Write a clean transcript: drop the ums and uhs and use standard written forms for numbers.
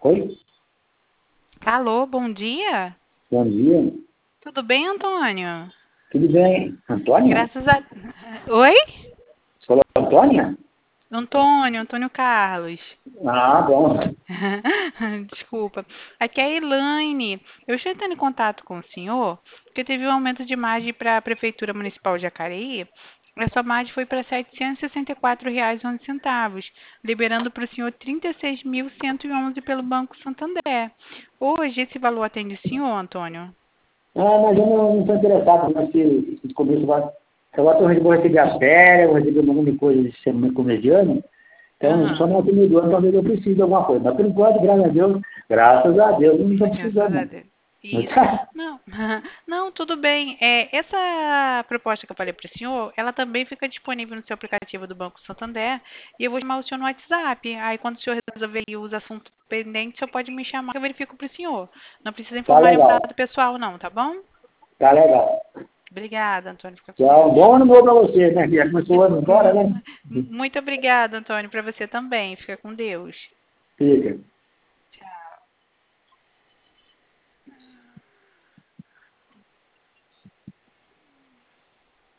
Oi, Alô, bom dia. bom dia. Tudo bem, Antônio? Tudo bem? Antônia? Graças a... Oi? Você falou Antônia? Antônio Carlos. Ah, bom. Desculpa. Aqui é a Elaine. Eu estou entrando em contato com o senhor porque teve um aumento de margem para a Prefeitura Municipal de Jacareí. Essa margem foi para R$ 764,11, liberando para o senhor 36.111 pelo Banco Santander. Hoje, esse valor atende o senhor, Antônio? Ah, mas eu não estou interessado nesse começo. Agora eu vou receber as férias, vou receber um monte de coisa de semana comediano. Então, só Aham. no fim do ano talvez eu precise de alguma coisa. Mas por enquanto, graças a Deus, não estou Graças precisando, a não. Deus. Isso. Não, não, tudo bem. Essa proposta que eu falei para o senhor, ela também fica disponível no seu aplicativo do Banco Santander. E eu vou chamar o senhor no WhatsApp. Aí, quando o senhor resolver aí os assuntos pendentes, o senhor pode me chamar que eu verifico para o senhor. Não precisa Tá informar nenhum legal, dado pessoal, não, tá bom? tá legal. Obrigada, Antônio. Fica com Tchau. Deus. Bom ano novo para você, né? Já começou o ano agora, né? Muito obrigada, Antônio, para você também. Fica com Deus. Fica.